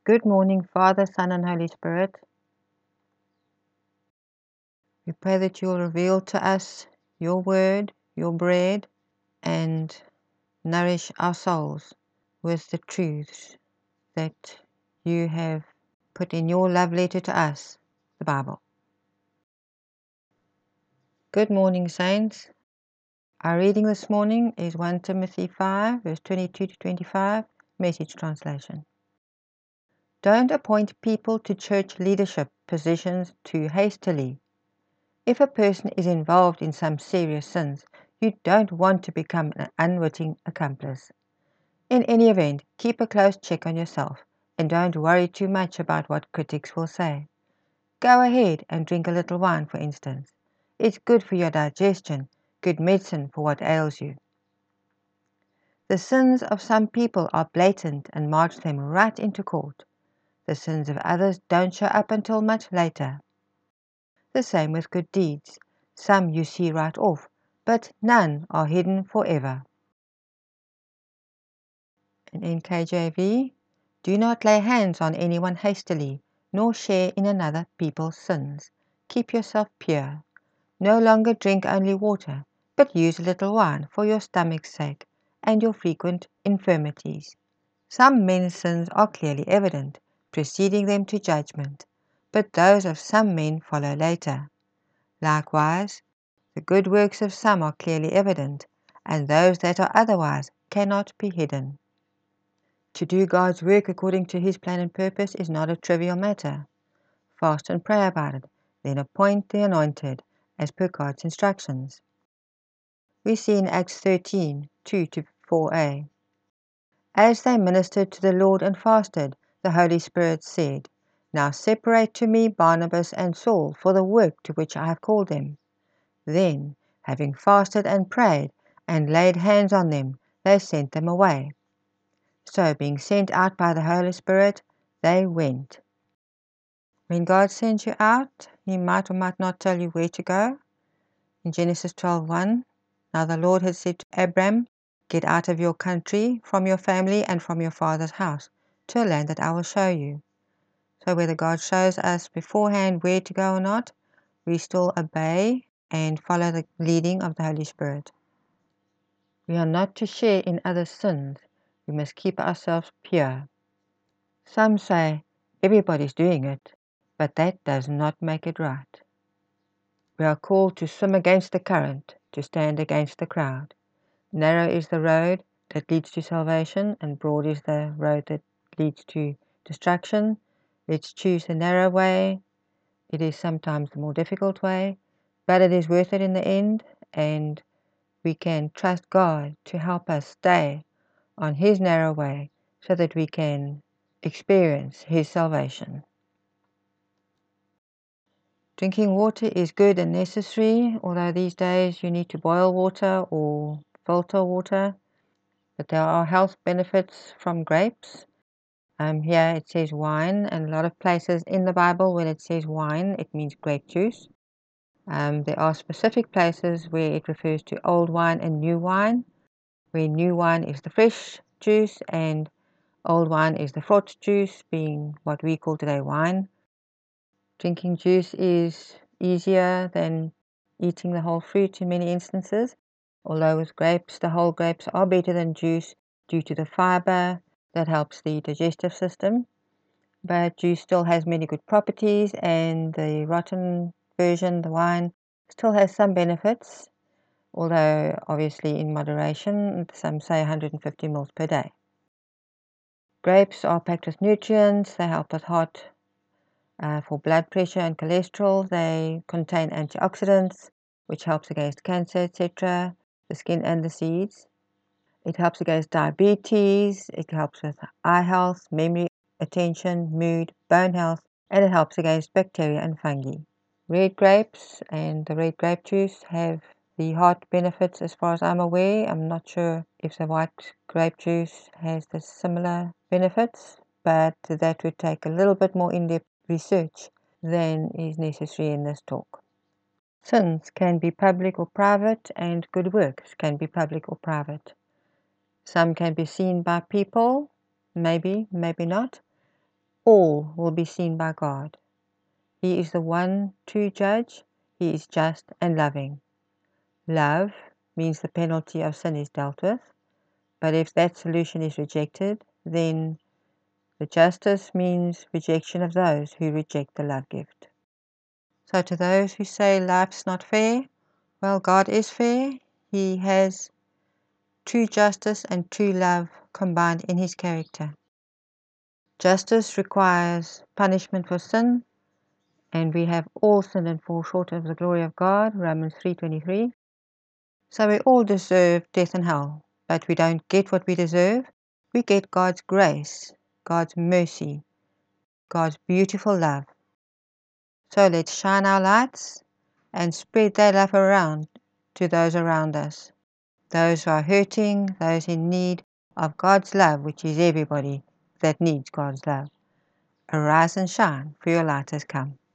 Good morning, Father, Son, and Holy Spirit. We pray that you will reveal to us your word, your bread, and nourish our souls with the truths that you have put in your love letter to us, the Bible. Good morning, saints. Our reading this morning is 1 Timothy 5, verse 22 to 25, Message translation. Don't appoint people to church leadership positions too hastily. If a person is involved in some serious sins, you don't want to become an unwitting accomplice. In any event, keep a close check on yourself and don't worry too much about what critics will say. Go ahead and drink a little wine, for instance. It's good for your digestion, good medicine for what ails you. The sins of some people are blatant and march them right into court. The sins of others don't show up until much later. The same with good deeds. Some you see right off, but none are hidden forever. In NKJV, do not lay hands on anyone hastily, nor share in another people's sins. Keep yourself pure. No longer drink only water, but use a little wine for your stomach's sake and your frequent infirmities. Some men's sins are clearly evident, preceding them to judgment, but those of some men follow later. Likewise, the good works of some are clearly evident, and those that are otherwise cannot be hidden. To do God's work according to His plan and purpose is not a trivial matter. Fast and pray about it, then appoint the anointed, as per God's instructions. We see in Acts 13, 2-4a. As they ministered to the Lord and fasted, the Holy Spirit said, Now separate to me Barnabas and Saul for the work to which I have called them. Then, having fasted and prayed, and laid hands on them, they sent them away. So, being sent out by the Holy Spirit, they went. When God sends you out, He might or might not tell you where to go. In Genesis 12:1, Now the Lord had said to Abram, Get out of your country, from your family, and from your father's house, to a land that I will show you. So whether God shows us beforehand where to go or not, we still obey and follow the leading of the Holy Spirit. We are not to share in others' sins. We must keep ourselves pure. Some say, everybody's doing it, but that does not make it right. We are called to swim against the current, to stand against the crowd. Narrow is the road that leads to salvation, and broad is the road that leads to destruction. Let's choose the narrow way. It is sometimes the more difficult way, but it is worth it in the end, and we can trust God to help us stay on His narrow way so that we can experience His salvation. Drinking water is good and necessary, although these days you need to boil water or filter water, but there are health benefits from grapes. Here it says wine, and a lot of places in the Bible when it says wine, it means grape juice. There are specific places where it refers to old wine and new wine, where new wine is the fresh juice and old wine is the fruit juice, being what we call today wine. Drinking juice is easier than eating the whole fruit in many instances, although with grapes, the whole grapes are better than juice due to the fiber that helps the digestive system. But juice still has many good properties, and the rotten version, the wine, still has some benefits, although obviously in moderation. Some say 150 ml per day. Grapes are packed with nutrients. They help with heart, for blood pressure and cholesterol. They contain antioxidants, which helps against cancer, etc., the skin and the seeds. It helps against diabetes. It helps with eye health, memory, attention, mood, bone health, and it helps against bacteria and fungi. Red grapes and the red grape juice have the heart benefits as far as I'm aware. I'm not sure if the white grape juice has the similar benefits, but that would take a little bit more in-depth research than is necessary in this talk. Sins can be public or private, and good works can be public or private. Some can be seen by people, maybe, maybe not, all will be seen by God. He is the one true judge. He is just and loving. Love means the penalty of sin is dealt with, but if that solution is rejected, then the justice means rejection of those who reject the love gift. So to those who say life's not fair, well, God is fair. He has true justice and true love combined in his character. Justice requires punishment for sin, and we have all sinned and fall short of the glory of God, Romans 3:23. So we all deserve death and hell, but we don't get what we deserve. We get God's grace, God's mercy, God's beautiful love. So let's shine our lights and spread that love around to those around us, those who are hurting, those in need of God's love, which is everybody that needs God's love. Arise and shine, for your light has come.